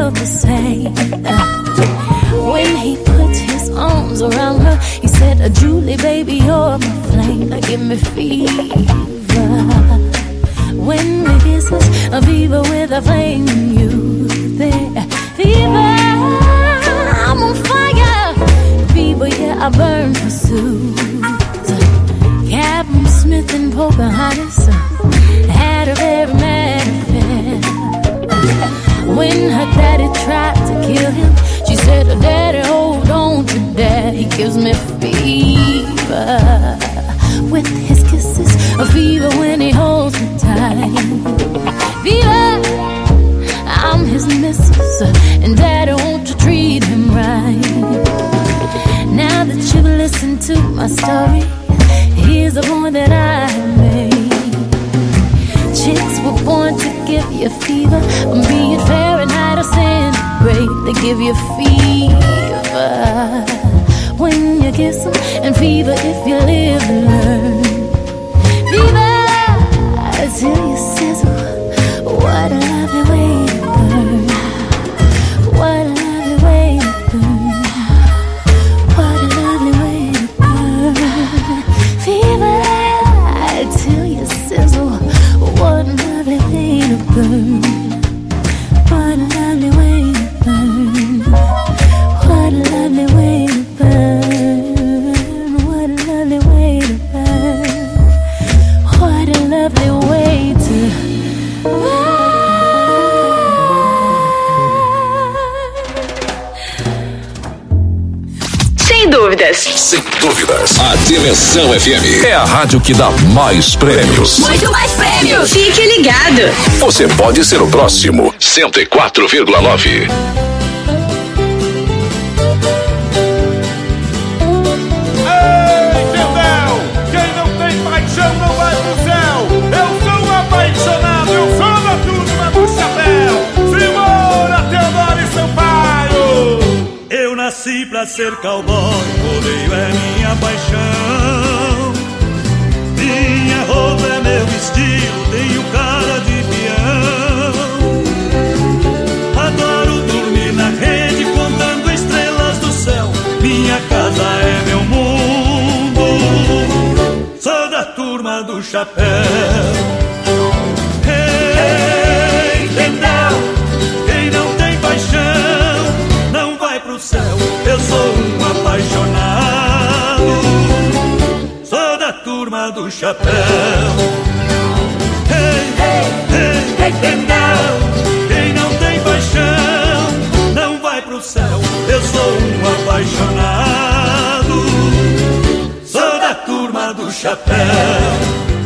felt the same. When he put his arms around her, he said, Julie, baby, you're my flame. Give me fever. When we kiss us, a fever with a flame in you. There, fever, I'm on fire. Fever, yeah, I burn for Suze. Captain Smith and Pocahontas had a very mad affair. When her daddy tried to kill him, she said, Daddy, hold on to Dad. He gives me fever with his kisses, a fever when he holds me tight. Fever, I'm his missus, and Daddy, won't you treat him right? Now that you've listened to my story, here's the point that I made. Chicks were born to give you fever, be it Fahrenheit or centigrade. They give you fever when you kiss them, and fever if you live and learn. Fever till you sizzle. What a lovely way to burn. What a lovely way to burn. What a lovely way to burn. Fever till you sizzle. What a lovely way to burn. What a lovely way to burn. What a lovely way to burn. What a lovely way to burn. What a lovely way to burn. Sem dúvidas. Sem dúvidas. A Dimensão FM é a rádio que dá mais prêmios. Muito mais prêmios. Fique ligado. Você pode ser o próximo. 104,9. Nasci pra ser cowboy, rodeio é minha paixão. Minha roupa é meu estilo, tenho cara de peão. Adoro dormir na rede, contando estrelas do céu. Minha casa é meu mundo, sou da turma do chapéu. Hey, entendeu? Quem não tem paixão não vai pro céu. Eu sou um apaixonado, sou da turma do chapéu. Hey, hey, hey, entendeu? Quem não tem paixão não vai pro céu. Eu sou um apaixonado, sou da turma do chapéu.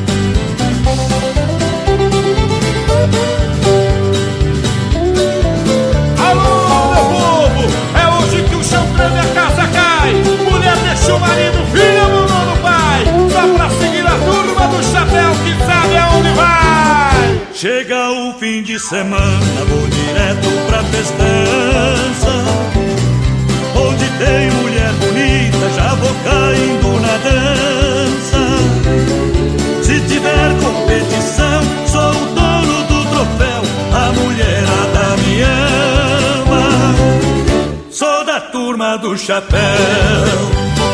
Minha casa cai, mulher deixa o marido, filha abandonou no pai. Só pra seguir a turma do chapéu que sabe aonde vai. Chega o fim de semana, vou direto pra festança. Onde tem mulher bonita, já vou caindo na dança. Se tiver competição, sou o dono do troféu. A mulherada me ama, sou da turma do chapéu.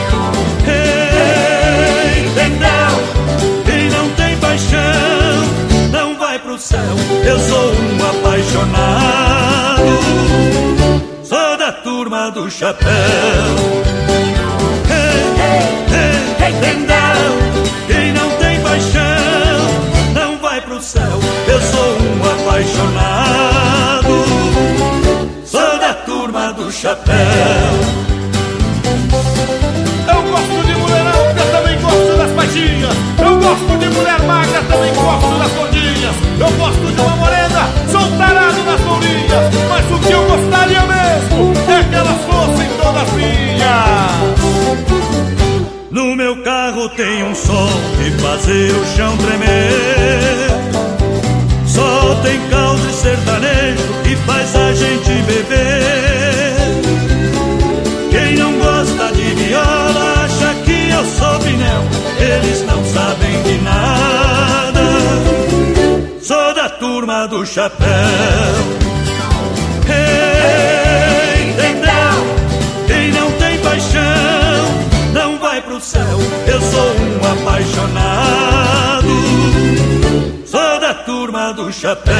Hey, entendeu? Quem não tem paixão não vai pro céu. Eu sou um apaixonado, sou da turma do chapéu. Hey, entendeu? Quem não tem paixão não vai pro céu. Eu sou um apaixonado, sou da turma do chapéu. Eu gosto de mulher alta, também gosto das baixinhas. Eu gosto de mulher magra, também gosto das gordinhas. Eu gosto de uma morena, sou tarado nas lourinhas. Mas o que eu gostaria mesmo é que elas fossem todas minhas. No meu carro tem um som de fazer o chão tremer. Só tem country sertanejo que faz a gente beber. Quem não gosta de viola acha que eu sou Pinel. Eles não sabem de nada, sou da turma do chapéu. Hey, chapéu.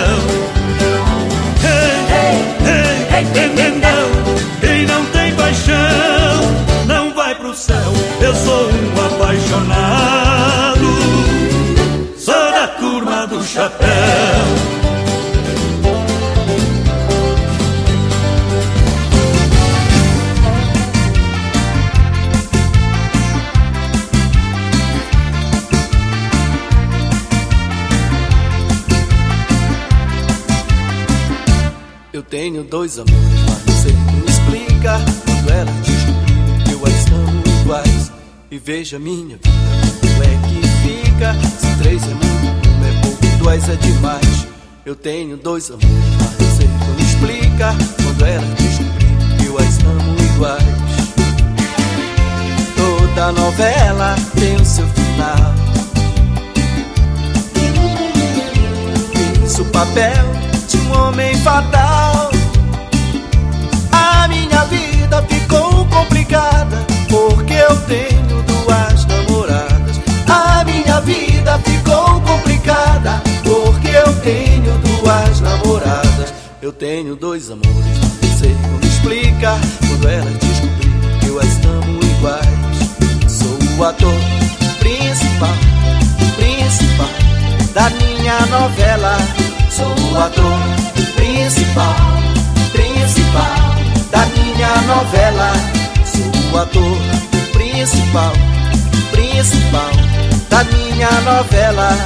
Quem não tem paixão não vai pro céu. Eu sou um apaixonado, sou da turma do chapéu. Eu tenho dois amores, mas não sei como explicar. Quando ela descobriu que eu as amo iguais. E veja minha vida, como é que fica? Se três é muito, um é pouco, dois é demais. Eu tenho dois amores, mas não sei como explicar. Quando ela descobriu que eu as amo iguais. Toda novela tem o seu final. Fiz o papel de um homem fatal. A minha vida ficou complicada porque eu tenho duas namoradas. A minha vida ficou complicada porque eu tenho duas namoradas. Eu tenho dois amores, não sei como explicar. Quando elas descobriram que eu as amo iguais. Sou o ator principal da minha novela. Sou o ator principal da minha novela. Sou o ator principal da minha novela.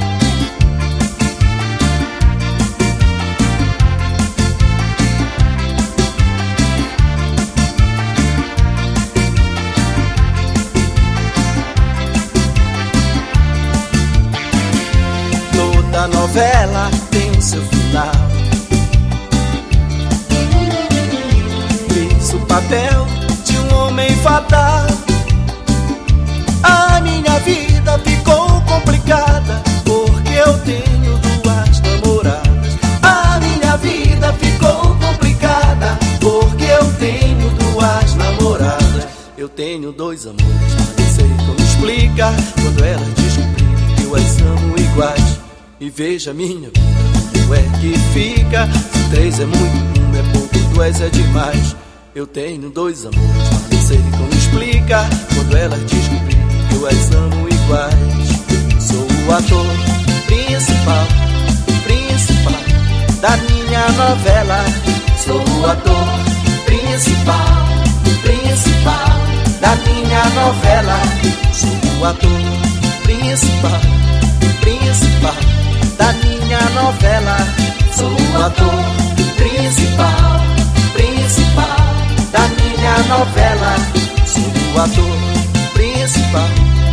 Toda novela tem o seu final. Fiz o papel de um homem fatal. A minha vida ficou complicada porque eu tenho duas namoradas. A minha vida ficou complicada porque eu tenho duas namoradas. Eu tenho dois amores, mas não sei como explicar. Quando elas descobriram que eu as amo iguais. E veja minha vida, como é que fica? Se três é muito, um é pouco, dois é demais. Eu tenho dois amores, mas não sei como explicar. Quando elas descobriram que eu as amo iguais. Sou o ator principal da minha novela. Sou o ator principal da minha novela. Sou o ator principal da minha novela. Sou o ator principal da minha novela. Sou o ator principal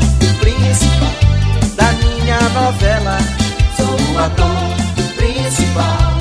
da minha novela. Sou o ator principal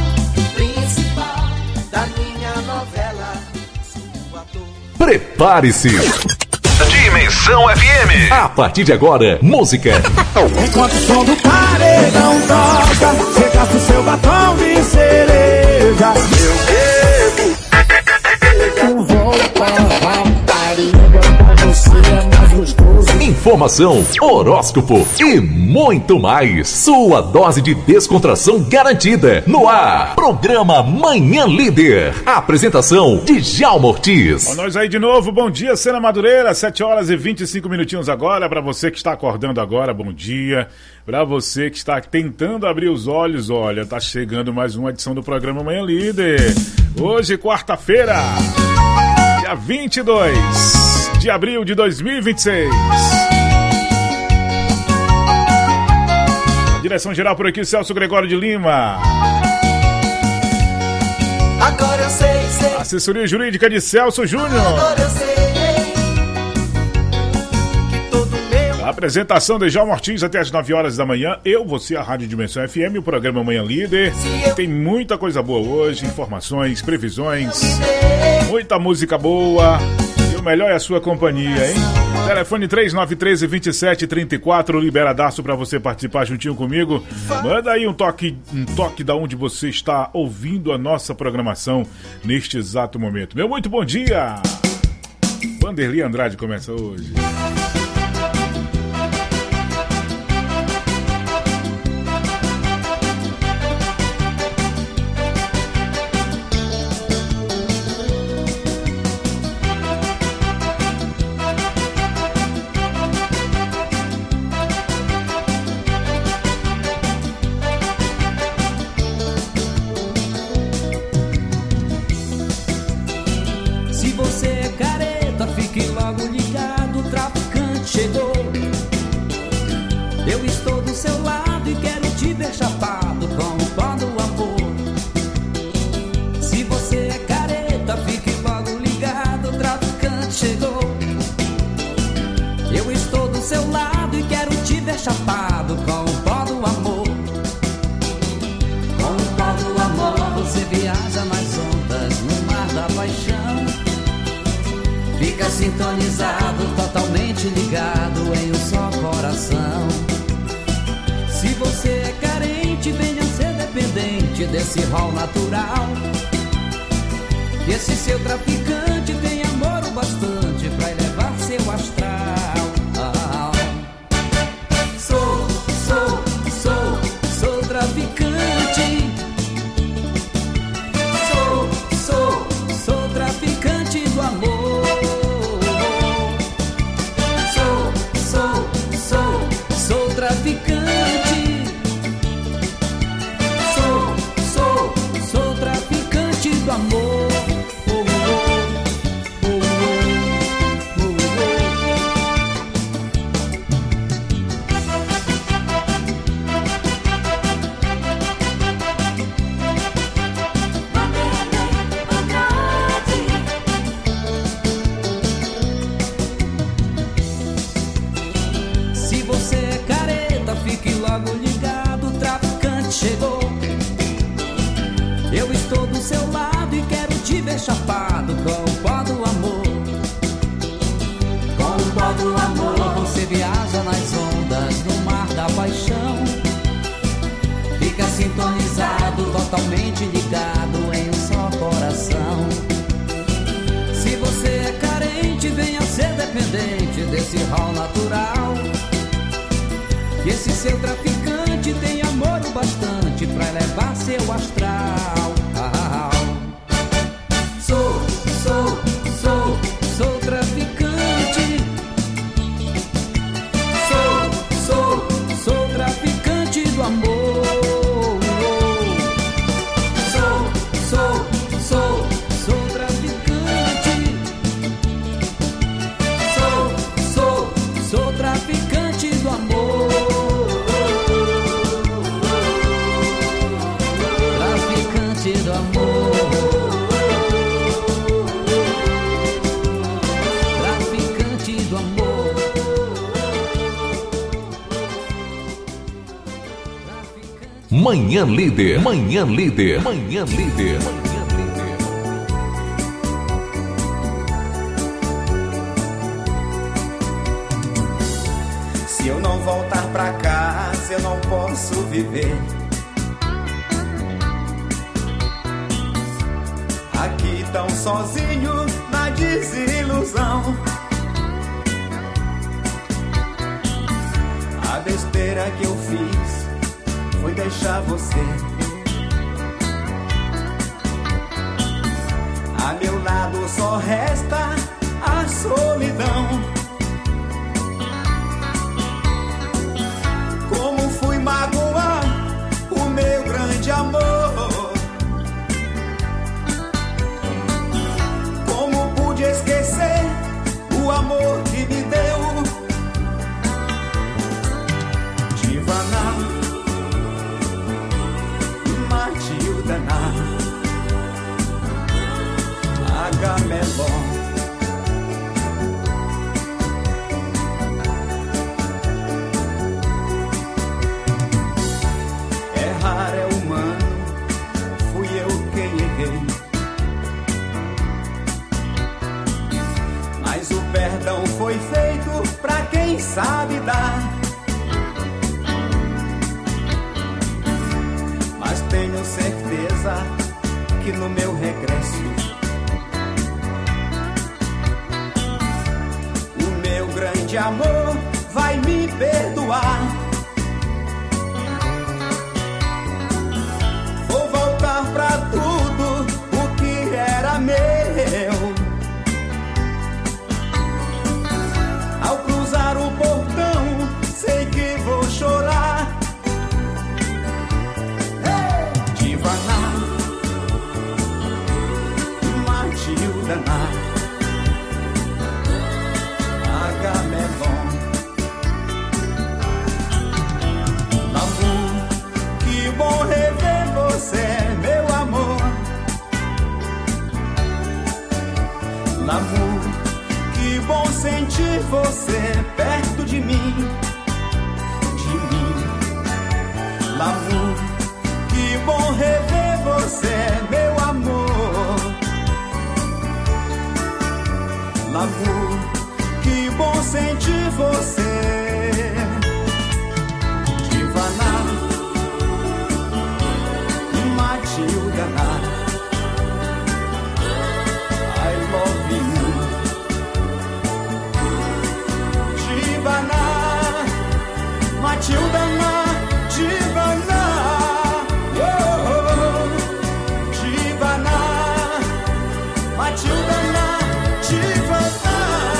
da minha novela. Sou o ator. Prepare-se! Dimensão FM. A partir de agora, música. Enquanto o som do paredão toca, você gasta o seu batom de cereja. Eu bebo. Eu vou para rapariga, pra você é mais gostoso. Informação, horóscopo e muito mais. Sua dose de descontração garantida. No ar, programa Manhã Líder. Apresentação de Djalma Ortiz. Ó, nós aí de novo, bom dia, Sena Madureira, 7 horas e 25 minutinhos agora. Pra você que está acordando agora, bom dia. Pra você que está tentando abrir os olhos, olha, tá chegando mais uma edição do programa Manhã Líder. Hoje, quarta-feira, dia 22 de abril de 2026. A direção geral por aqui, Celso Gregório de Lima. Agora eu sei. Assessoria jurídica de Celso Júnior. Agora eu sei. A apresentação de Djalma Ortiz até as 9 horas da manhã. Eu, você, a Rádio Dimensão FM, o programa Manhã Líder. Tem muita coisa boa hoje, informações, previsões, muita música boa. E o melhor é a sua companhia, hein? Telefone 3913-2734, liberadaço pra você participar juntinho comigo. Manda aí um toque da onde você está ouvindo a nossa programação neste exato momento. Meu muito bom dia! Vanderly Andrade começa hoje. tiver chapado com o pó do amor. Se você é careta, fique logo ligado, o traficante chegou. Eu estou do seu lado e quero te ver chapado com o pó do amor. Com o pó do amor você viaja nas ondas no mar da paixão. Fica sintonizado, totalmente ligado em um só coração. Se você é carente, venha ser dependente desse rol natural. Que esse seu traficante tem amor o bastante pra elevar seu astral. Sou traficante. Sou traficante do amor. Sou traficante. Sou traficante do amor. Logo ligado, o traficante chegou. Eu estou do seu lado e quero te ver chapado com o pó do amor. Com o pó do amor você viaja nas ondas no mar da paixão. Fica sintonizado, totalmente ligado em um só coração. Se você é carente, venha ser dependente desse rol natural. Que esse seu traficante tem amor o bastante pra elevar seu astral. Sou traficante. Sou traficante do amor. Sou traficante. Sou traficante do amor. Do amor, traficante do amor, traficante. Manhã Líder, Manhã Líder, Manhã Líder. Se eu não voltar pra casa, eu não posso viver. Aqui tão sozinho na desilusão. A besteira que eu fiz foi deixar você. A meu lado só resta a solidão. Como fui magoar o meu grande amor. Esquecer o amor que me deu. Divaná, Matilda, Agamemnon. Errar é humano, fui eu quem errei. Mas o perdão foi feito pra quem sabe dar. Mas tenho certeza que no meu regresso o meu grande amor vai me perdoar. Vou voltar pra tudo o que era meu. Ao cruzar o portão, sei que vou chorar. Divaná, Matilda, Agamemnon. L'amour L'amour, que bom sentir você perto de mim. L'amour, que bom rever você, meu amor. L'amour, que bom sentir você. Divana, Matilda, I love you. Divana, Matilda, Divana, oh, Divana, Matilda, Divana.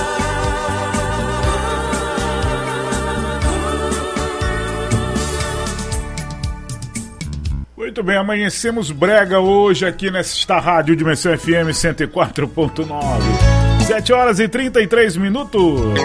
Muito bem, amanhecemos brega hoje aqui nesta rádio Dimensão FM 104.9. 7 horas e 33 minutos.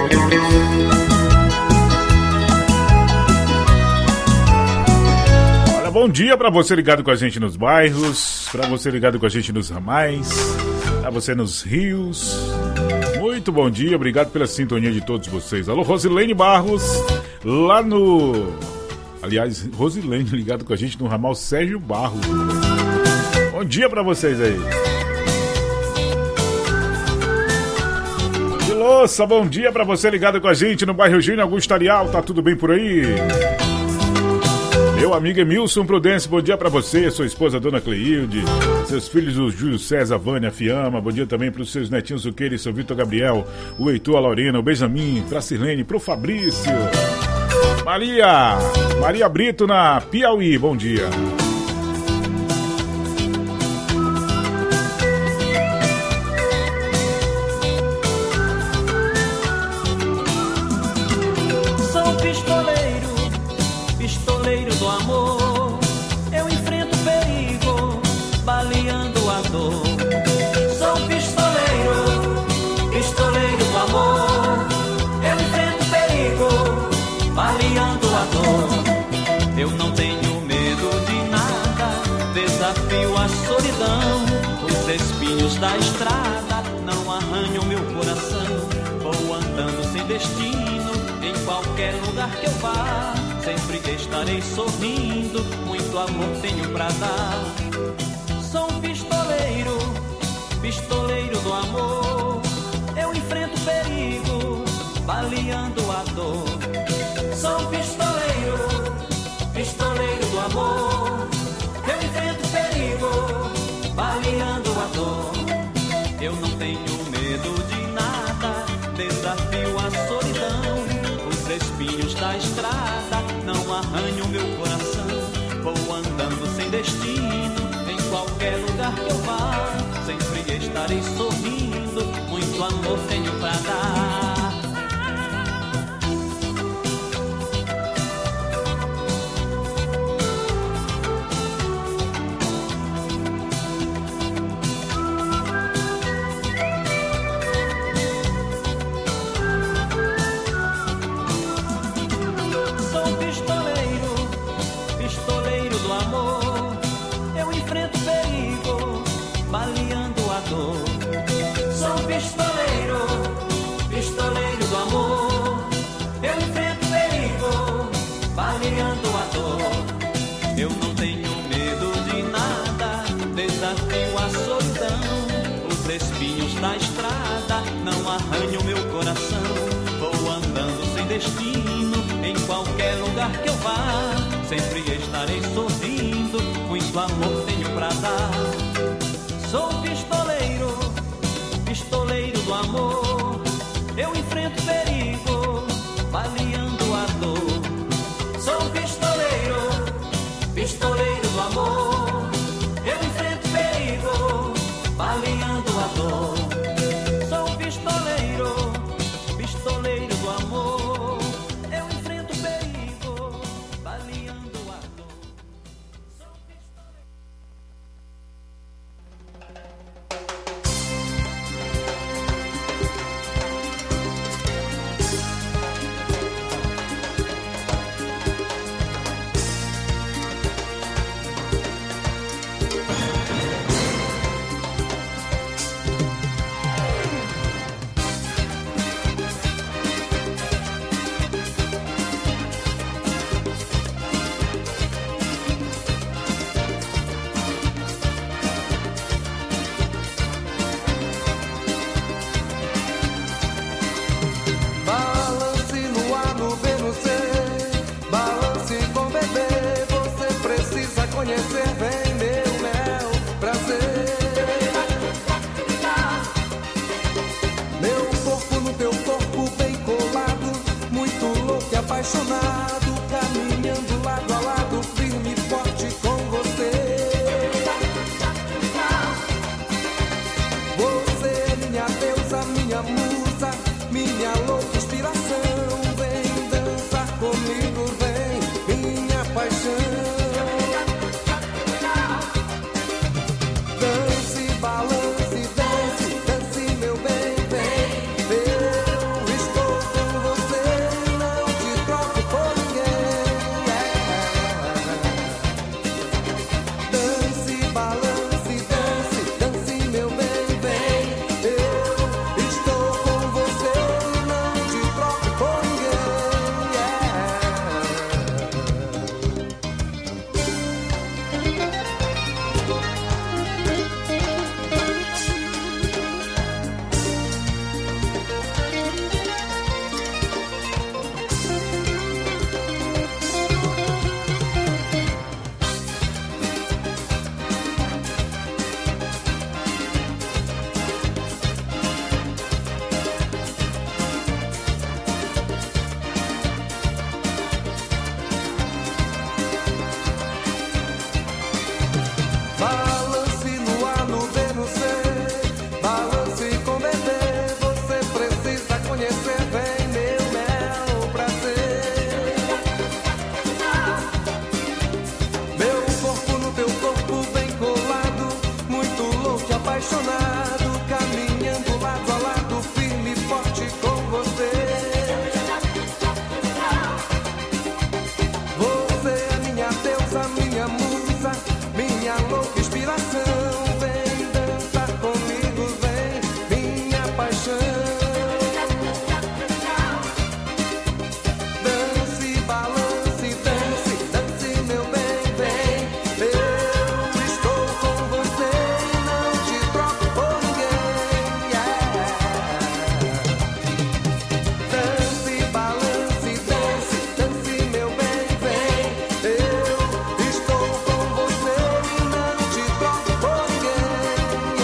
Bom dia para você ligado com a gente nos bairros, para você ligado com a gente nos ramais, para você nos rios. Muito bom dia, obrigado pela sintonia de todos vocês. Alô, Rosilene Barros, lá no... Aliás, Rosilene ligado com a gente no ramal Sérgio Barros. Bom dia para vocês aí. De Louça, bom dia para você ligado com a gente no bairro Eugênio Augusto Arial, tá tudo bem por aí? Meu amigo Emilson Prudêncio, bom dia pra você, sua esposa Dona Cleilde, seus filhos o Júlio César, Vânia, Fiamma, bom dia também pros seus netinhos Zuqueira e seu Vitor Gabriel, o Heitor, a Lorena, o Benjamin, pra Sirlene, pro Fabrício, Maria Brito na Piauí, bom dia. Do amor, eu enfrento perigo, baleando a dor. Sou pistoleiro, pistoleiro do amor. Eu enfrento perigo, baleando a dor. Eu não tenho medo de nada, desafio a solidão. Os espinhos da estrada não arranham meu coração. Vou andando sem destino, em qualquer lugar que eu vá. Sempre estarei sorrindo, muito amor tenho pra dar. Sou um pistoleiro, pistoleiro do amor. Eu enfrento perigo, baleando a dor. Sou um pistoleiro, pistoleiro do amor. Eu enfrento perigo, baleando a dor. Eu não tenho medo de nada, desafio a solidão. Os espinhos da estrada não arranham meu coração. Vou andando sem destino, em qualquer lugar que eu vá. Sempre estarei sorrindo, muito amor tenho pra dar. Eu não tenho medo de nada, desafio a solidão. Os espinhos da estrada não arranham meu coração. Vou andando sem destino, em qualquer lugar que eu vá. Sempre estarei sorrindo, muito amor tenho pra dar. Sou pistoleiro, pistoleiro do amor. Eu enfrento perigo, baleando a dor. Sou pistoleiro, pistoleiro do amor. Eu enfrento perigo, baleando a dor. Sou pistoleiro, pistoleiro do amor. Eu enfrento perigo, baleando a dor. Sou pistoleiro. louco, apaixonado, caminhando lado a lado, firme e forte com você. Você é minha deusa, minha musa, minha louca inspiração. Vem dançar comigo, vem, minha paixão. Dance, balance, dance, dance, meu bem, vem. Eu estou com você e não te troco por ninguém. Dance, balance, dance, dance, meu bem, vem. Eu estou com você e não te troco por ninguém.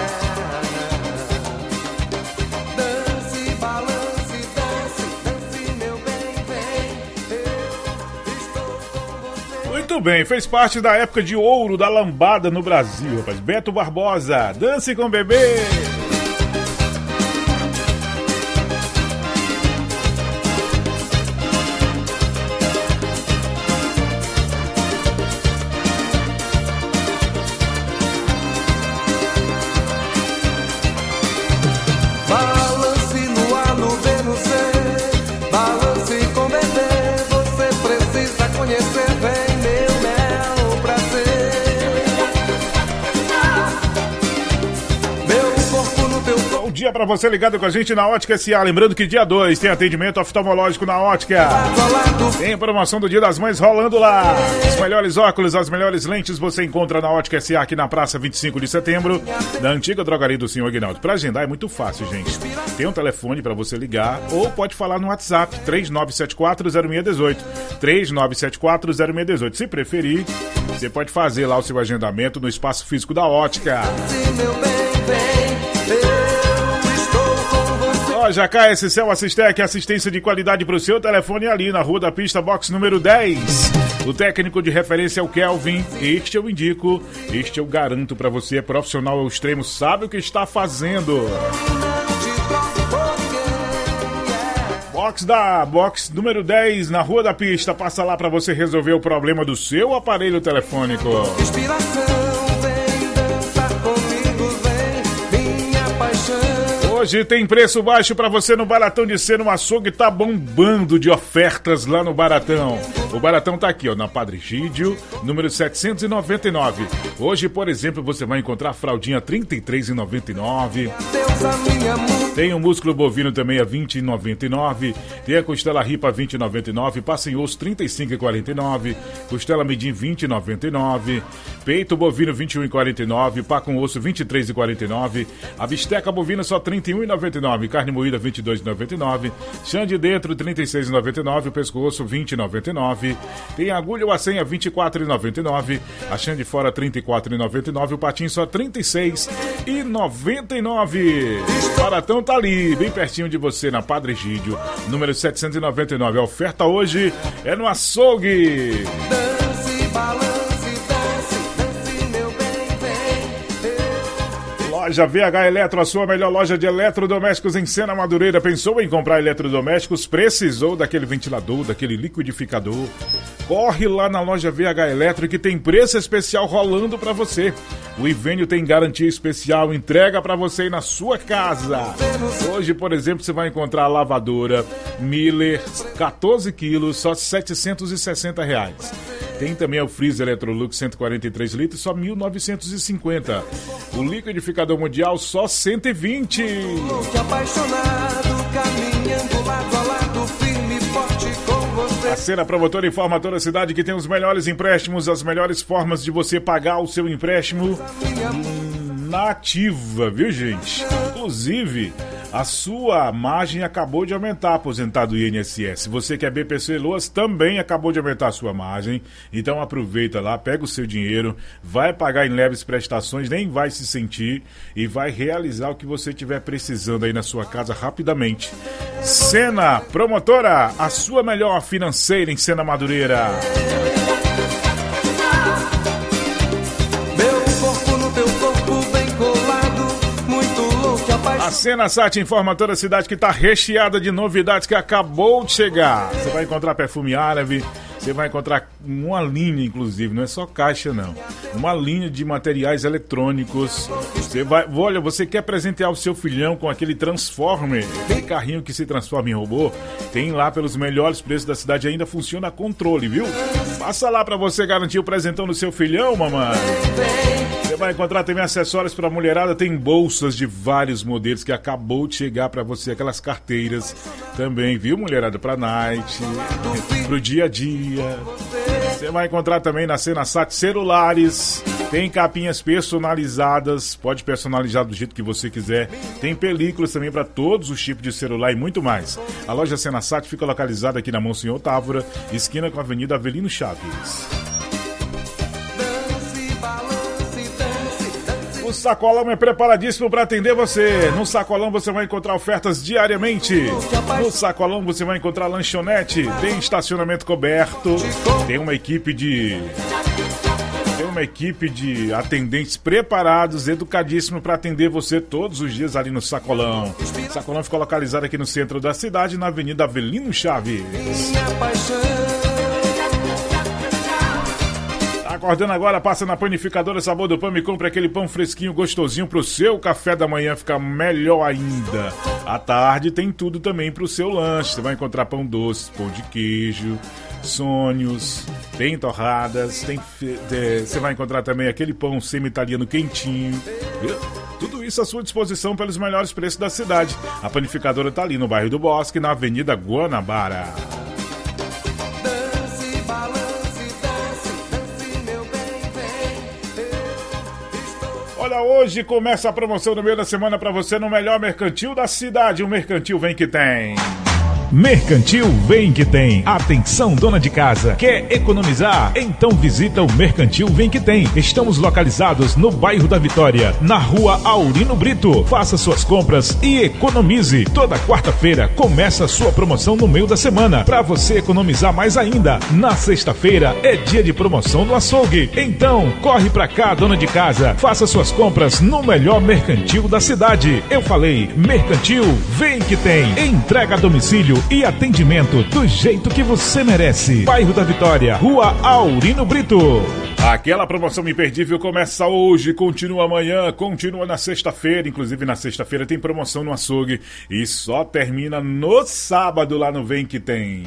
Dance, balance, dance, dance, meu bem, vem. Eu estou com você. Muito bem, fez parte da época de ouro da lambada no Brasil, rapaz. Beto Barbosa, Dance com Bebê. Balance no ar, no B, no C. Balance com bebê. Você precisa conhecer bem meu mel prazer. Meu corpo no teu corpo. Bom dia pra você ligado com a gente na Ótica SA. Lembrando que dia 2 tem atendimento oftalmológico na Ótica. Lado a lado. Tem promoção do Dia das Mães rolando lá. Os melhores óculos, as melhores lentes você encontra na Ótica SA aqui na Praça 25 de Setembro, na antiga drogaria do Senhor Aguinaldo. Pra agendar é muito fácil, gente. Tem um telefone pra você ligar ou pode falar no WhatsApp 39740618. 39740618. Se preferir, você pode fazer lá o seu agendamento no espaço físico da Ótica. Se meu bem, vem. Eu estou com você. Loja KSCel Assistec, assistência de qualidade para o seu telefone ali na Rua da Pista, box número 10. O técnico de referência é o Kelvin. Este eu indico, este eu garanto para você, é profissional ao extremo, sabe o que está fazendo. Não te troco por ninguém. Box número 10 na Rua da Pista. Passa lá para você resolver o problema do seu aparelho telefônico. Inspiração, vem dançar comigo, vem, minha paixão. Hoje tem preço baixo pra você no Baratão de Seno. O açougue tá bombando de ofertas lá no Baratão. O Baratão tá aqui, ó, na Padre Gídio, número 799. Hoje, por exemplo, você vai encontrar a fraldinha R$ 33,99. Deusa, minha musa. Tem o músculo bovino também a R$ 20,99. Tem a costela ripa R$ 20,99. Passa em osso R$ 35,49. Costela medim R$ 20,99. Peito bovino R$ 21,49. Pá com osso R$ 23,49. A bisteca bovina só R$ 31,99. Carne moída R$ 22,99. Chã de dentro R$ 36,99. Pescoço R$ 20,99. Tem agulha ou a senha R$ 24,99. A chã de fora R$ 34,99. O patinho só R$ 36,99. Baratão tá ali, bem pertinho de você, na Padre Gídio, número 799. A oferta hoje é no açougue. Dance, balance, dance, dance, meu bem, vem. Loja VH Eletro, a sua melhor loja de eletrodomésticos em Sena Madureira. Pensou em comprar eletrodomésticos? Precisou daquele ventilador, daquele liquidificador? Corre lá na loja VH Eletro que tem preço especial rolando pra você. O Ivênio tem garantia especial, entrega pra você aí na sua casa. Hoje, por exemplo, você vai encontrar a lavadora Miller, 14 quilos, só R$ 760. Tem também o freezer Electrolux 143 litros, só R$ 1.950. O liquidificador mundial, só R$ 120. Louco, apaixonado, caminhando lado a lado, firme e forte com você. A Sena Promotora informa a toda a cidade que tem os melhores empréstimos, as melhores formas de você pagar o seu empréstimo na ativa, viu, gente? Inclusive, a sua margem acabou de aumentar, aposentado do INSS. Você que é BPC Loas também acabou de aumentar a sua margem. Então aproveita lá, pega o seu dinheiro, vai pagar em leves prestações, nem vai se sentir e vai realizar o que você estiver precisando aí na sua casa rapidamente. Sena Promotora, a sua melhor financeira em Sena Madureira. A Sena Sat informa toda a cidade que está recheada de novidades que acabou de chegar. Você vai encontrar perfume árabe, Você vai encontrar uma linha, inclusive, não é só caixa, não. Uma linha de materiais eletrônicos. Olha, você quer presentear o seu filhão com aquele Transformer, aquele carrinho que se transforma em robô? Tem lá pelos melhores preços da cidade, ainda funciona a controle, viu? Passa lá pra você garantir o presentão do seu filhão, mamãe. Você vai encontrar também acessórios pra mulherada, tem bolsas de vários modelos que acabou de chegar pra você, aquelas carteiras também, viu, mulherada? Pra night, pro dia a dia. Você vai encontrar também na Senasat celulares, tem capinhas personalizadas, pode personalizar do jeito que você quiser. Tem películas também para todos os tipos de celular e muito mais. A loja Senasat fica localizada aqui na Monsenhor Távora, esquina com a Avenida Avelino Chaves. O Sacolão é preparadíssimo para atender você. No Sacolão você vai encontrar ofertas diariamente. No Sacolão você vai encontrar lanchonete, tem estacionamento coberto, tem uma equipe de atendentes preparados, educadíssimos para atender você todos os dias ali no Sacolão. O Sacolão fica localizado aqui no centro da cidade, na Avenida Avelino Chaves. Acordando agora, passa na Panificadora Sabor do Pão e compra aquele pão fresquinho, gostosinho pro seu café da manhã ficar melhor ainda. À tarde tem tudo também pro seu lanche. Você vai encontrar pão doce, pão de queijo, sonhos, tem torradas, você vai encontrar também aquele pão semi-italiano quentinho. Viu? Tudo isso à sua disposição pelos melhores preços da cidade. A Panificadora tá ali no bairro do Bosque, na Avenida Guanabara. Olha, hoje começa a promoção no meio da semana para você no melhor mercantil da cidade. O Mercantil Vem Que Tem. Mercantil Vem Que Tem. Atenção, dona de casa. Quer economizar? Então visita o Mercantil Vem Que Tem. Estamos localizados no bairro da Vitória, na rua Aurino Brito. Faça suas compras e economize. Toda quarta-feira começa a sua promoção no meio da semana, para você economizar mais ainda. Na sexta-feira é dia de promoção no açougue. Então, corre pra cá, dona de casa. Faça suas compras no melhor mercantil da cidade. Eu falei, Mercantil Vem Que Tem. Entrega a domicílio e atendimento do jeito que você merece. Bairro da Vitória, rua Aurino Brito. Aquela promoção imperdível começa hoje, continua amanhã, continua na sexta-feira. Inclusive na sexta-feira tem promoção no açougue e só termina no sábado lá no Vem Que Tem.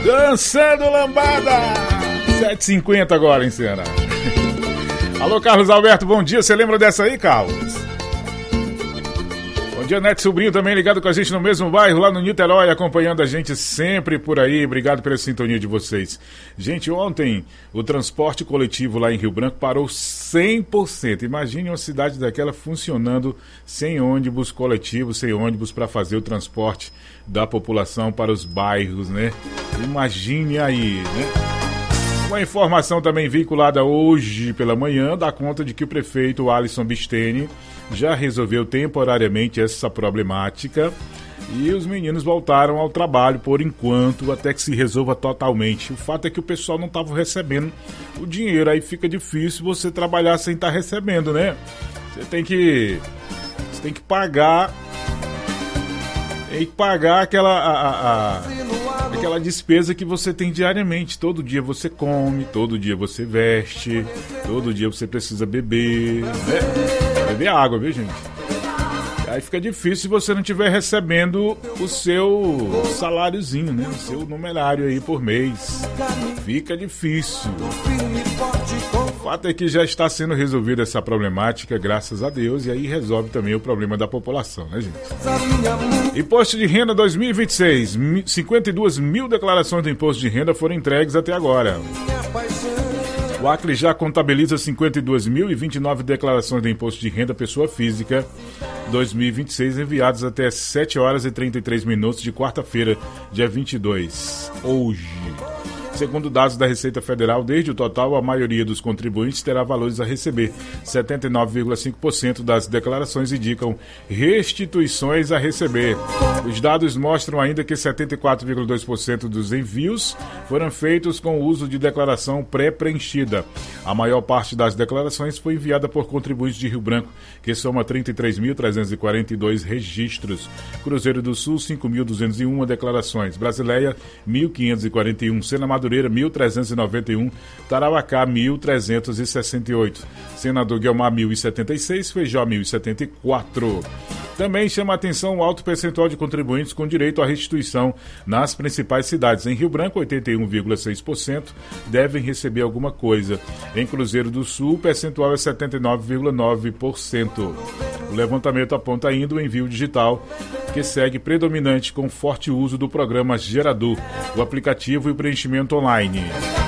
Dançando lambada. 7h50 agora em cena. Alô, Carlos Alberto, bom dia. Você lembra dessa aí, Carlos? Bom dia, Neto Sobrinho, também ligado com a gente no mesmo bairro, lá no Niterói, acompanhando a gente sempre por aí. Obrigado pela sintonia de vocês. Gente, ontem o transporte coletivo lá em Rio Branco parou 100%. Imagine uma cidade daquela funcionando sem ônibus coletivo, sem ônibus para fazer o transporte da população para os bairros, né? Imagine aí, né? Uma informação também vinculada hoje pela manhã dá conta de que o prefeito Alisson Bisteni já resolveu temporariamente essa problemática e os meninos voltaram ao trabalho por enquanto, até que se resolva totalmente. O fato é que o pessoal não estava recebendo o dinheiro, aí fica difícil você trabalhar sem estar recebendo, né? Você tem que pagar aquela despesa que você tem diariamente. Todo dia você come, todo dia você veste, todo dia você precisa beber, né? Beber água, viu, gente? Aí fica difícil se você não estiver recebendo o seu saláriozinho, né? O seu numerário aí por mês. Fica difícil. O fato é que já está sendo resolvida essa problemática, graças a Deus, e aí resolve também o problema da população, né, gente? Imposto de renda 2026. 52 mil declarações de imposto de renda foram entregues até agora. O Acre já contabiliza 52.029 declarações de imposto de renda pessoa física 2026 enviadas até 7 horas e 33 minutos de quarta-feira, dia 22, hoje. Segundo dados da Receita Federal, desde o total, a maioria dos contribuintes terá valores a receber. 79,5% das declarações indicam restituições a receber. Os dados mostram ainda que 74,2% dos envios foram feitos com o uso de declaração pré-preenchida. A maior parte das declarações foi enviada por contribuintes de Rio Branco, que soma 33.342 registros. Cruzeiro do Sul, 5.201 declarações. Brasileia, 1.541. Sena Madureira, 1.391, Tarauacá, 1.368, Senador Guilmar, 1.076, Feijó, 1.074. Também chama a atenção o alto percentual de contribuintes com direito à restituição nas principais cidades. Em Rio Branco, 81,6% devem receber alguma coisa. Em Cruzeiro do Sul, o percentual é 79,9%. O levantamento aponta ainda o envio digital, que segue predominante com forte uso do programa Gerador, o aplicativo e o preenchimento online.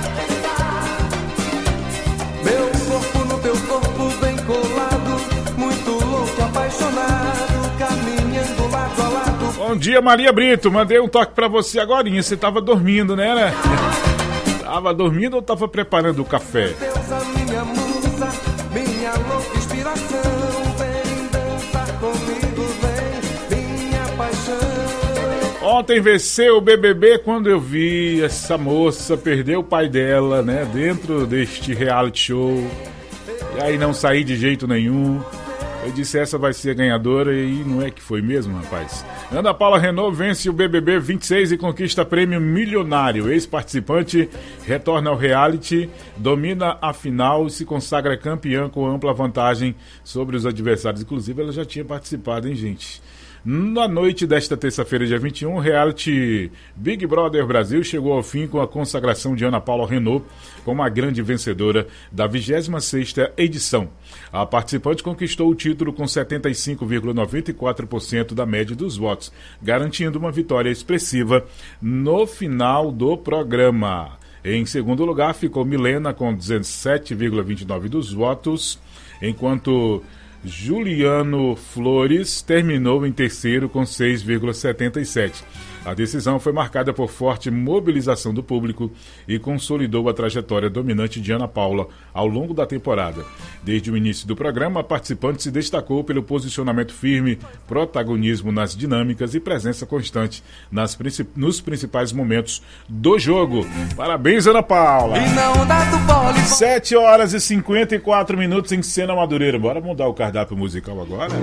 Meu corpo no teu corpo bem colado, muito louco, apaixonado, caminhando lado a lado. Bom dia, Maria Brito. Mandei um toque pra você agorinha. Você tava dormindo, né? Tava dormindo ou tava preparando o café? Deus, a minha musa, minha louca inspiração. Vem dançar comigo, vem, minha paixão. Ontem venceu o BBB quando eu vi essa moça perder o pai dela, né? Dentro deste reality show. E aí não saí de jeito nenhum. Eu disse, essa vai ser a ganhadora, e não é que foi mesmo, rapaz. Ana Paula Renault vence o BBB 26 e conquista prêmio milionário. Ex-participante retorna ao reality, domina a final e se consagra campeã com ampla vantagem sobre os adversários. Inclusive, ela já tinha participado, hein, gente? Na noite desta terça-feira, dia 21, o reality Big Brother Brasil chegou ao fim com a consagração de Ana Paula Renault como a grande vencedora da 26ª edição. A participante conquistou o título com 75,94% da média dos votos, garantindo uma vitória expressiva no final do programa. Em segundo lugar, ficou Milena com 17,29% dos votos, enquanto Juliano Flores terminou em terceiro com 6,77%. A decisão foi marcada por forte mobilização do público e consolidou a trajetória dominante de Ana Paula ao longo da temporada. Desde o início do programa, a participante se destacou pelo posicionamento firme, protagonismo nas dinâmicas e presença constante nos principais momentos do jogo. Parabéns, Ana Paula! 7 horas e 54 minutos em Sena Madureira. Bora mudar o cardápio musical agora?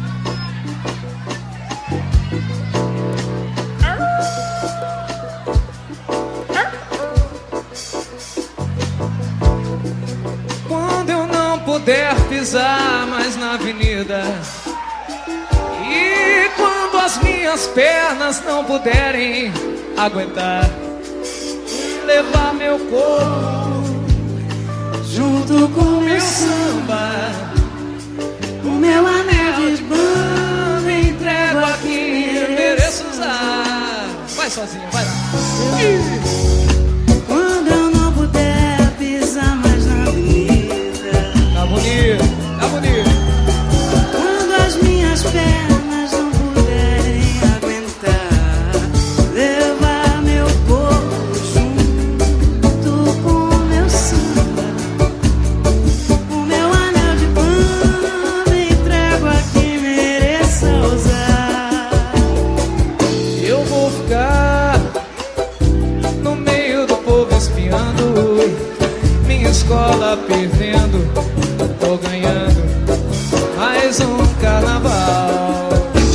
Puder pisar mais na avenida, e quando as minhas pernas não puderem aguentar, levar meu corpo junto com meu samba, o meu anel de banda entrego a quem mereço usar. Vai sozinho, vai lá. Quando eu não puder pisar mais na avenida, tá bonito, tá bonito. Quando as minhas pernas não puderem aguentar, levar meu corpo junto com meu samba, o meu anel de banda entrego a quem mereça usar. Eu vou ficar no meio do povo espiando, minha escola perdendo ou ganhando mais um carnaval.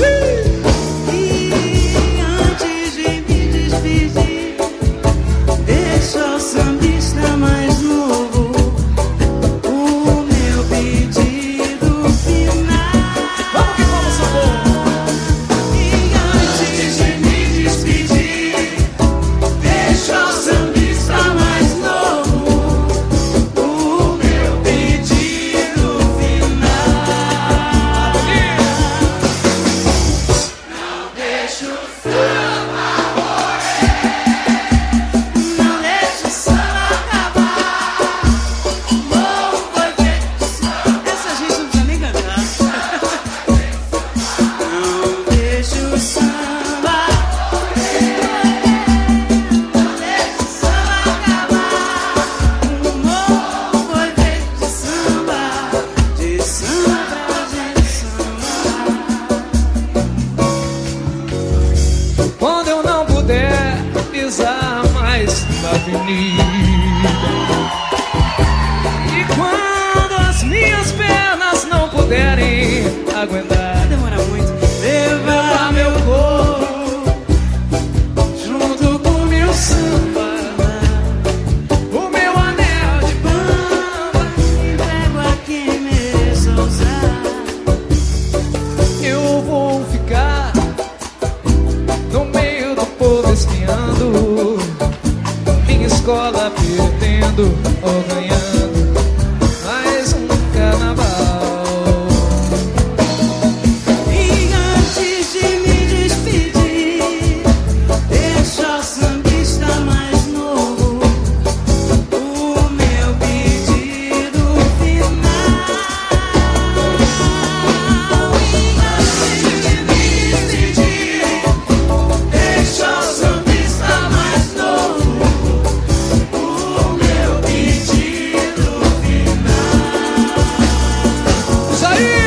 E antes de me despedir, deixa o sambista mais novo o meu pedido final. Vamos que vamos, Sambô! E antes de me despedir, deixa o sambista mais novo o meu pedido final. Não deixa o samba morrer, não deixa o samba acabar. Morro foi feito samba. Essa gente não precisa nem cantar. Não deixa o samba morrer, não deixa o samba acabar. O morro foi feito de samba pra gente sambar. Quando eu não puder pisar mais na avenida, e quando as minhas pernas não puderem aguentar, Demora muito. levar meu corpo junto com meu samba, o meu anel de banda Entrego a quem mereça usar. eu vou ficar no meio do povo espiando, minha escola perdendo ou ganhando mais um carnaval. E antes de me despedir, deixa o sambista mais novo o meu pedido final. E antes de me despedir, deixa o sambista mais novo o meu pedido final. Isso aí!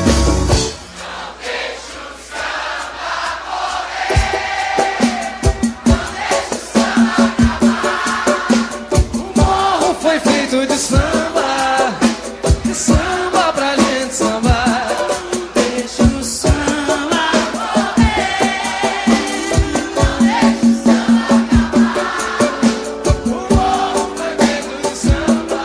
O morro foi feito de samba pra gente sambar. Deixa o samba morrer, não deixa o samba acabar. O morro foi feito de samba.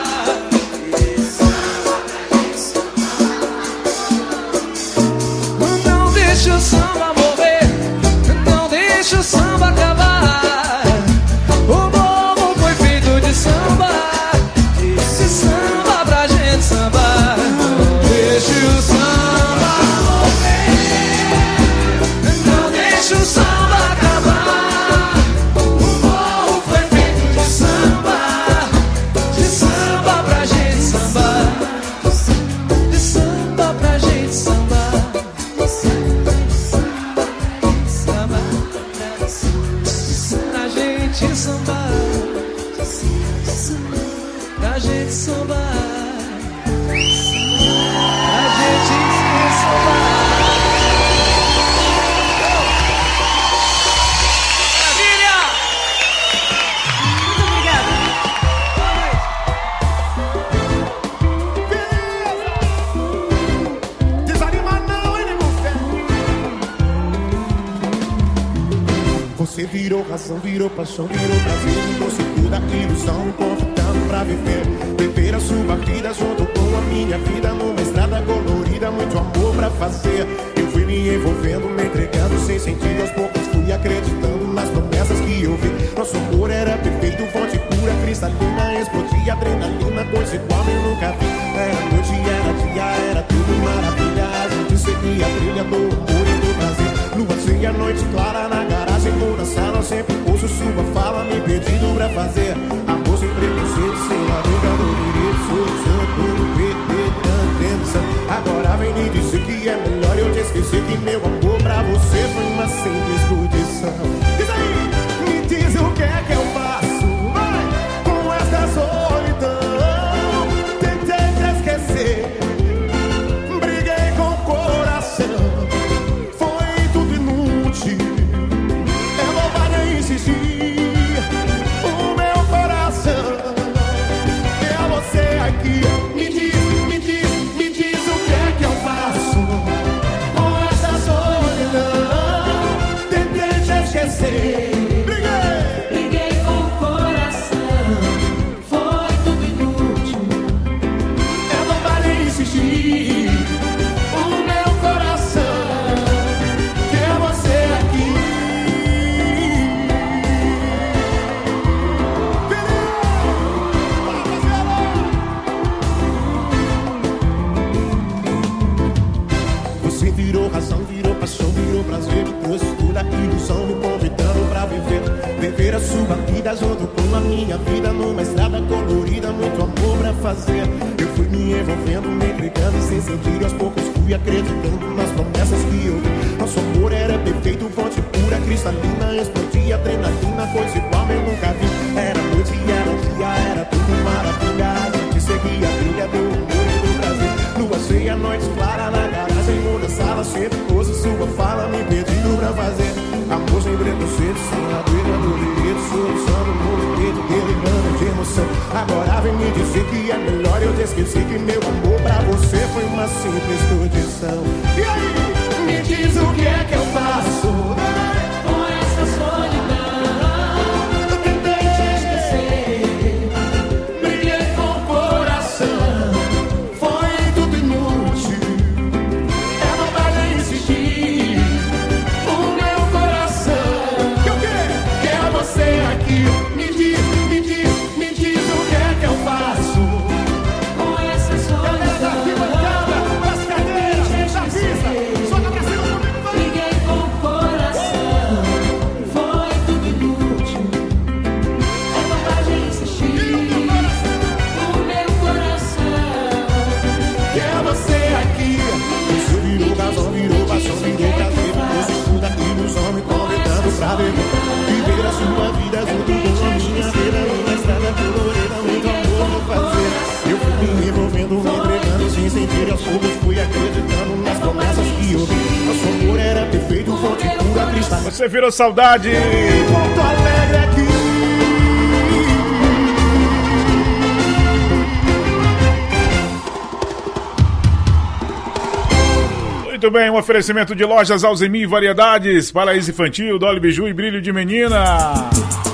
Não deixa o samba morrer, não deixa o samba acabar. O morro foi feito de samba pra gente sambar. Não deixa o samba morrer, não deixa o samba acabar. O morro foi feito de samba pra gente sambar. De samba pra gente sambar. Samba pra gente sambar. Pra gente sambar. Pra gente sambar. Maravilha! Muito obrigada. Desanima não, hein, você virou razão, virou paixão, virou prazer. Mudou tudo a ilusão, convidando pra viver. Viver a sua vida junto com a minha vida. Numa estrada colorida, muito amor pra fazer. Eu fui me envolvendo, me entregando sem sentido. Aos poucos fui acreditando nas promessas que que eu vi. Nosso amor era perfeito, fonte pura, cristalina, explodia adrenalina, coisa igual eu nunca vi. Era noite, era dia, era tudo maravilha. A gente seguia a trilha do amor e do prazer. Lua cheia, noite clara na garagem, vou na sala, sempre ouço sua fala me pedindo pra fazer amor sem preconceito, sem laranja do direito, sou santo, agora vem me dizer que é melhor eu te esquecer, que meu amor pra você foi uma simples condição. Diz aí, me diz o que é que eu faço, vai, com esta solidão. Tentei te esquecer, briguei com o coração, foi tudo inútil, é bobagem insistir. O meu coração é você aqui. Me diz o que é que eu faço com essa solidão. Tentei te esquecer, briguei com o coração, foi tudo inútil, é bobagem insistir. O meu coração quer você aqui. Você virou razão, virou paixão, virou prazer, me trouxe toda a ilusão, me convidando pra viver a sua vida junto com a minha vida, numa estrada colorida, muito amor pra fazer. Eu fui me envolvendo, me entregando sem sentir, aos poucos fui acreditando nas promessas que eu vi. Nosso amor era perfeito, fonte pura, cristalina, explodia adrenalina, coisa igual eu nunca vi. Era noite, era dia, era tudo maravilha. A gente seguia a trilha do amor e do prazer. Lua cheia, noite clara na garagem, muda sala, sempre ouço sua fala me pedindo pra fazer amor sem preconceito, sem a doida do direito, solução no movimento, delirando de emoção. Agora vem me dizer que é melhor eu te esquecer, que meu amor pra você foi uma simples condição. E aí, me diz o que é que eu faço com essa solidão. Eu tentei te esquecer, briguei com o coração, foi tudo inútil, é bobagem insistir. O meu coração quer você aqui. Me diz o que é que eu faço com essa solidão. Das cadeiras, da pista, soca pra cima comigo, vai. Briguei com o coração, foi tudo inútil, é bobagem insistir. O meu coração quer você aqui. Você virou razão, virou paixão, virou prazer, você muda a ilusão, me convidando pra viver a sua vida junto com a minha vida, numa estrada colorida, muito amor vou fazer. Eu fui me envolvendo, me entregando sem sentir, aos poucos fui acreditando nas promessas que eu vi. Nosso amor era perfeito, fonte pura, cristalina. Você virou saudade. Porto Alegre aqui. Muito bem, um oferecimento de lojas Alzemi Variedades, Paraíso Infantil, Dolly Biju e Brilho de Menina.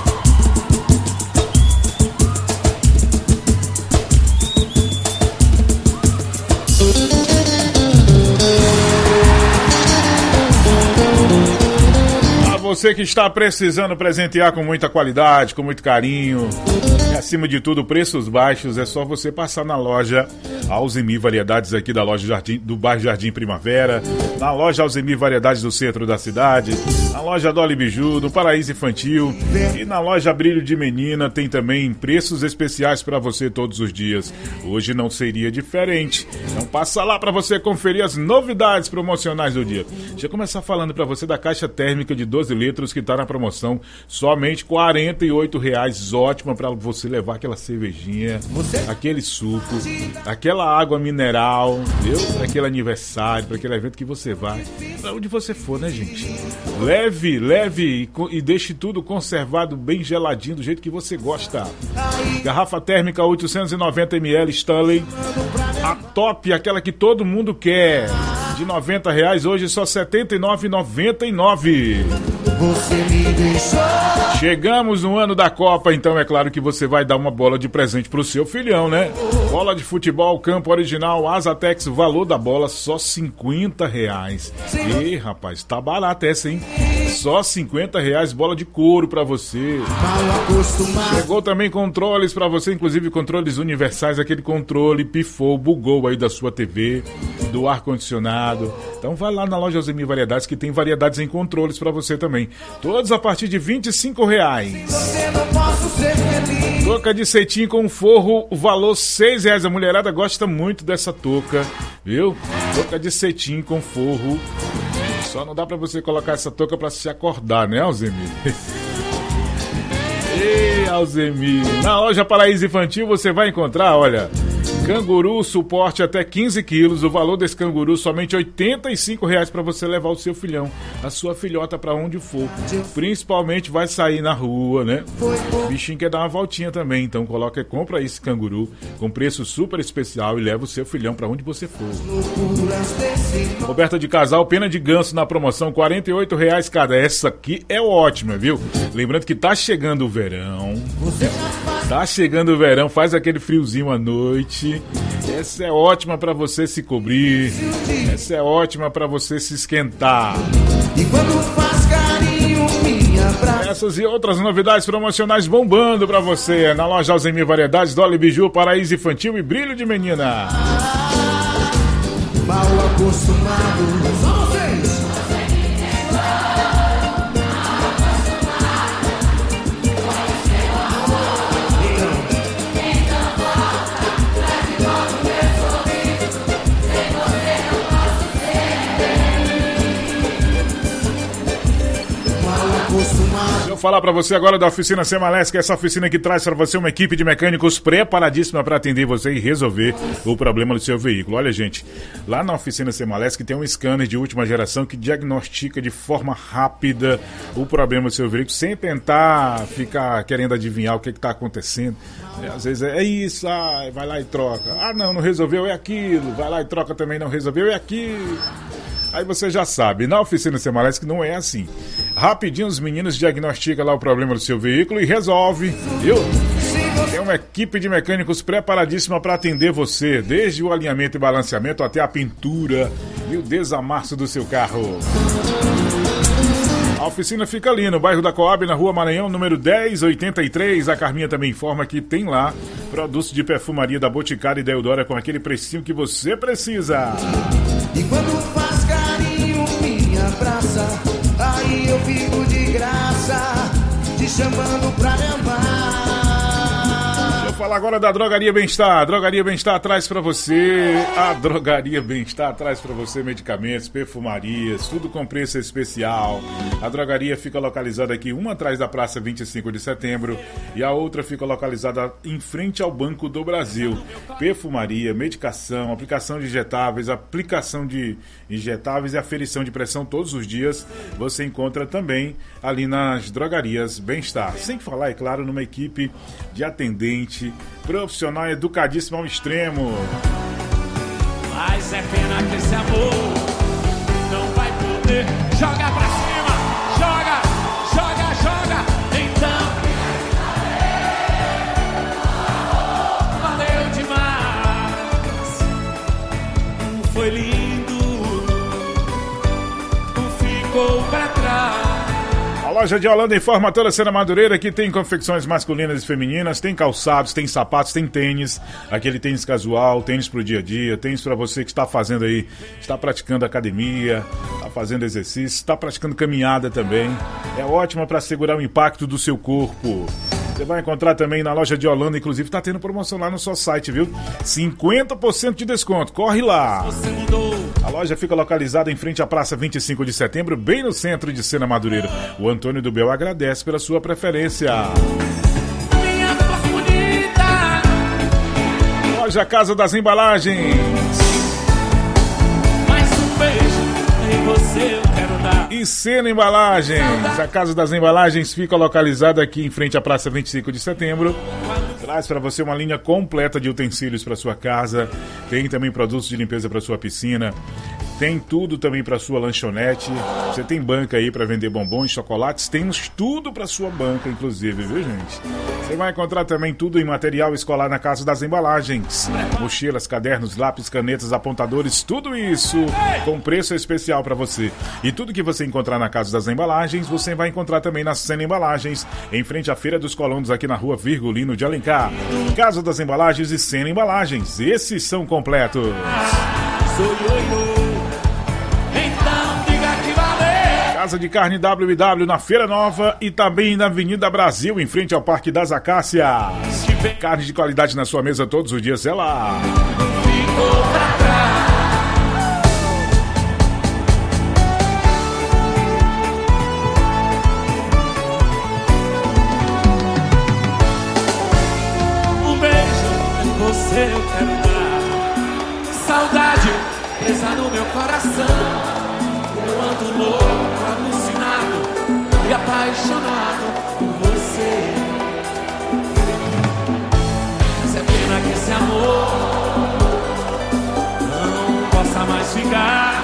A você que está precisando presentear com muita qualidade, com muito carinho e acima de tudo preços baixos, é só você passar na loja Alzemi Variedades aqui da loja Jardim, do bairro Jardim Primavera, na loja Alzemi Variedades do centro da cidade, na loja Dolly Biju, do Paraíso Infantil e na loja Brilho de Menina. Tem também preços especiais para você todos os dias. Hoje não seria diferente. Então passa lá para você conferir as novidades promocionais do dia. Deixa eu começar falando para você da caixa térmica de 12 litros que está na promoção, somente R$ 48,00, ótima para você levar aquela cervejinha, aquele suco, aquela água mineral, viu? Para aquele aniversário, para aquele evento que você vai, para onde você for, né, gente? Leve e deixe tudo conservado bem geladinho do jeito que você gosta. Garrafa térmica 890ml Stanley, a top, aquela que todo mundo quer, de R$ 90,00, hoje só R$ 79,99. Chegamos no ano da Copa, então é claro que você vai dar uma bola de presente pro seu filhão, né? Bola de futebol, campo original, Azatex, valor da bola só R$ 50,00. Ih, rapaz, tá barato essa, hein? Só R$50 bola de couro pra você. Chegou também controles pra você, inclusive controles universais, aquele controle pifou, bugou aí da sua TV, do ar-condicionado. Então vai lá na loja Alzemir Variedades que tem variedades em controles pra você também. Todos a partir de R$25. Touca de cetim com forro, o valor R$6. A mulherada gosta muito dessa touca, viu? Touca de cetim com forro. Só não dá pra você colocar essa touca pra se acordar, né, Alzemir? Ei, Alzemir. Na loja Paraíso Infantil você vai encontrar, olha, canguru suporte até 15 quilos. O valor desse canguru somente R$85 para você levar o seu filhão, a sua filhota para onde for. Principalmente vai sair na rua, né? O bichinho quer dar uma voltinha também, então compra esse canguru com preço super especial e leva o seu filhão para onde você for. Coberta de casal, pena de ganso na promoção, R$48 cada. Essa aqui é ótima, viu? Lembrando que tá chegando o verão. Tá chegando o verão, faz aquele friozinho à noite. Essa é ótima pra você se cobrir. Essa é ótima pra você se esquentar. E quando faz carinho, me abraça. Essas e outras novidades promocionais bombando pra você na loja Alzemir Variedades, Dolly Biju, Paraíso Infantil e Brilho de Menina. Mal acostumado. Só vocês. Deixa eu falar pra você agora da oficina Semalesc, essa oficina que traz pra você uma equipe de mecânicos preparadíssima pra atender você e resolver o problema do seu veículo. Olha, gente, lá na oficina Semalesc tem um scanner de última geração que diagnostica de forma rápida o problema do seu veículo, sem tentar ficar querendo adivinhar o que tá acontecendo. Às vezes é isso, vai lá e troca. Não resolveu, é aquilo. Vai lá e troca também, não resolveu, é aquilo. Aí você já sabe, na oficina Semalesc não é assim. Rapidinho os meninos diagnosticam lá o problema do seu veículo e resolve, viu? Tem uma equipe de mecânicos preparadíssima para atender você, desde o alinhamento e balanceamento até a pintura e o desamasso do seu carro. A oficina fica ali no bairro da Coab, na Rua Maranhão, número 1083. A Carminha também informa que tem lá produtos de perfumaria da Boticário e da Eudora com aquele precinho que você precisa. E quando faz carinho, me abraça. Aí eu fico de graça, te chamando pra levar. Deixa eu falar agora da Drogaria Bem-Estar. A Drogaria Bem-Estar traz pra você. A Drogaria Bem-Estar traz pra você medicamentos, perfumarias, tudo com preço especial. A drogaria fica localizada aqui, uma atrás da Praça 25 de Setembro e a outra fica localizada em frente ao Banco do Brasil. Perfumaria, medicação, aplicação de injetáveis, aplicação de injetáveis e aferição de pressão todos os dias. Você encontra também ali nas Drogarias Bem-Estar. Sem falar, é claro, numa equipe de atendente profissional educadíssimo ao extremo. Mas é pena que esse amor não vai poder. Joga pra cima, joga, joga, joga. Então valeu demais. Foi lindo, ficou pra trás. A loja de Holanda informa toda a Cena Madureira que tem confecções masculinas e femininas, tem calçados, tem sapatos, tem tênis, aquele tênis casual, tênis pro dia a dia, tênis pra você que está fazendo aí, está praticando academia, está fazendo exercício, está praticando caminhada também. É ótima para segurar o impacto do seu corpo. Você vai encontrar também na loja de Holanda, inclusive está tendo promoção lá no seu site, viu? 50% de desconto, corre lá! A loja fica localizada em frente à Praça 25 de Setembro, bem no centro de Cena Madureira. O Antônio do Bel agradece pela sua preferência. Minha voz bonita. Loja Casa das Embalagens. Mais um beijo em você eu quero dar. E Cena Embalagens. A Casa das Embalagens fica localizada aqui em frente à Praça 25 de Setembro. Traz para você uma linha completa de utensílios para sua casa. Tem também produtos de limpeza para sua piscina. Tem tudo também para sua lanchonete. Você tem banca aí para vender bombons, chocolates. Temos tudo para sua banca, inclusive, viu, gente? Você vai encontrar também tudo em material escolar na Casa das Embalagens. Mochilas, cadernos, lápis, canetas, apontadores, tudo isso com preço especial para você. E tudo que você encontrar na Casa das Embalagens, você vai encontrar também na Sena Embalagens, em frente à Feira dos Colonos, aqui na Rua Virgulino de Alencar. Casa das Embalagens e Sena Embalagens. Esses são completos. Casa de Carne W&W na Feira Nova e também na Avenida Brasil, em frente ao Parque das Acácias. Carne de qualidade na sua mesa todos os dias, é lá. Um beijo em você eu quero dar. Saudade presa no meu coração. Eu ando louco, alucinado e apaixonado por você. Mas é pena que esse amor não possa mais ficar.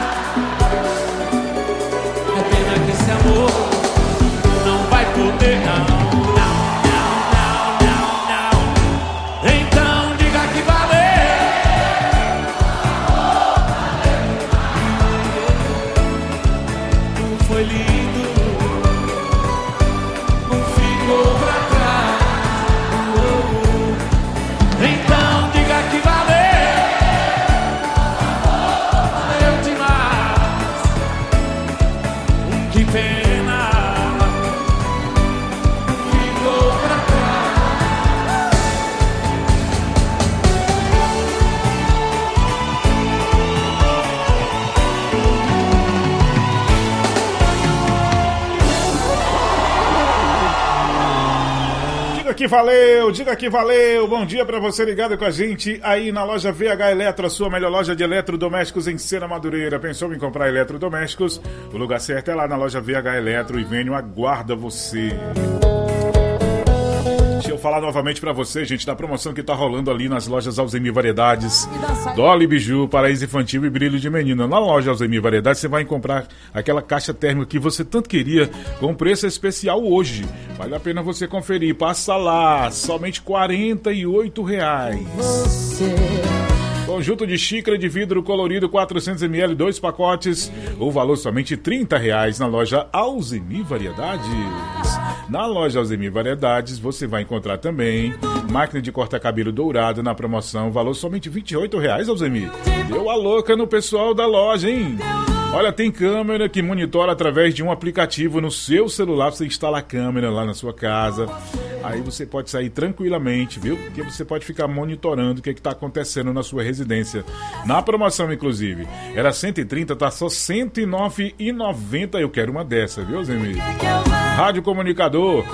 É pena que esse amor não vai poder, não. Então diga que valeu. Foi lindo, não ficou pra trás. Então diga que valeu, valeu demais. Que pena, ficou pra trás. Diga que valeu. Bom dia pra você ligado com a gente aí na loja VH Eletro, a sua melhor loja de eletrodomésticos em Sena Madureira. Pensou em comprar eletrodomésticos? O lugar certo é lá na loja VH Eletro e Vênio aguarda você. Deixa eu falar novamente pra você, gente, da promoção que tá rolando ali nas lojas Alzemir Variedades, Dolly Biju, Paraíso Infantil e Brilho de Menina. Na loja Alzemir Variedades você vai comprar aquela caixa térmica que você tanto queria com preço especial hoje. Vale a pena você conferir. Passa lá, somente R$48. Conjunto de xícara de vidro colorido 400ml, 2 pacotes. O valor somente R$30 na loja Alzemir Variedades. Na loja Alzemir Variedades você vai encontrar também máquina de cortar cabelo dourado na promoção. Valor somente R$28, Alzemir. Deu a louca no pessoal da loja, hein? Olha, tem câmera que monitora através de um aplicativo no seu celular. Você instala a câmera lá na sua casa. Aí você pode sair tranquilamente, viu? Porque você pode ficar monitorando o que está acontecendo na sua residência. Na promoção, inclusive. Era 130, tá só R$109,90. Eu quero uma dessa, viu, Zemir? Rádio comunicador.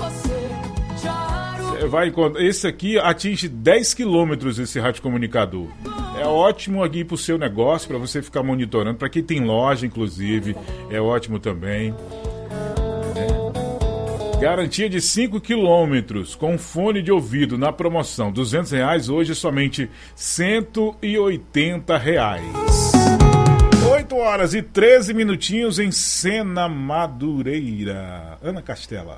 Você vai encontrar. Esse aqui atinge 10 quilômetros, esse rádio comunicador. É ótimo aqui pro seu negócio, para você ficar monitorando. Para quem tem loja, inclusive, é ótimo também. Garantia de 5 quilômetros com fone de ouvido na promoção. R$200, hoje somente R$180. 8 horas e 13 minutinhos em Sena Madureira. Ana Castela.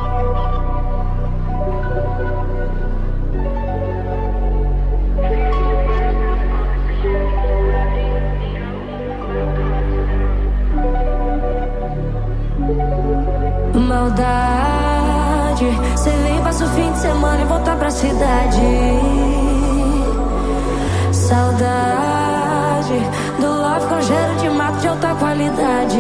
Maldade, cê vem, passa o fim de semana e volta pra cidade. Saudade do love com cheiro de mato de alta qualidade.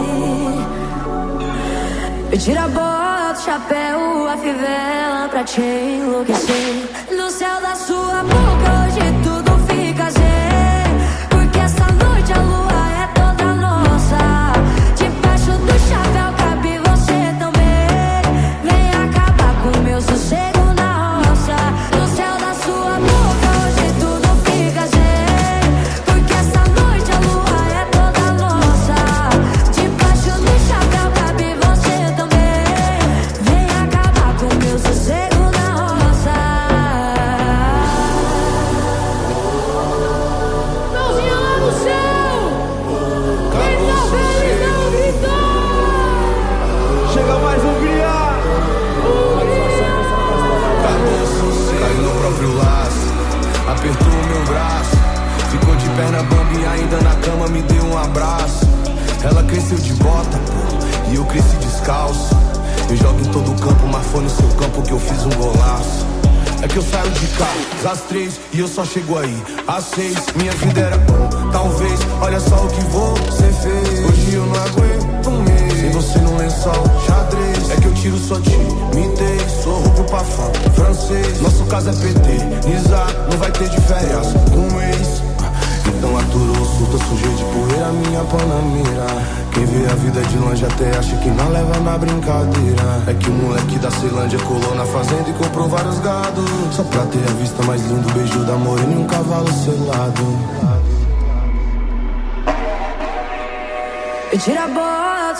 Me tira a bota, o chapéu, a fivela pra te enlouquecer. No céu da sua boca hoje tudo fica zen, porque essa noite a lua é toda nossa. Debaixo do chapéu cabe você também. Vem acabar com o meu sossego na roça. No céu da sua boca hoje tudo fica zen, porque essa noite a lua é toda nossa. Debaixo do chapéu cabe você também. Vem acabar com o meu sossego na roça. Ela cresceu de bota, pô, e eu cresci descalço. Eu jogo em todo campo, mas foi no seu campo que eu fiz um golaço. É que eu saio de casa às 3 e eu só chego aí às 6. Minha vida era bom, talvez, olha só o que você fez. Hoje eu não aguento um mês sem você no lençol, xadrez. É que eu tiro sua timidez, sou roubo pra fã, francês. Nosso caso é PT, Nizar, não vai ter de férias com ex. Então aturou, surta, sujei de poeira minha panamira. Quem vê a vida de longe até acha que não leva na brincadeira. É que o moleque da Ceilândia colou na fazenda e comprou vários gados, só pra ter a vista mais linda, o beijo da morena e um cavalo selado. Eu tiro a bola,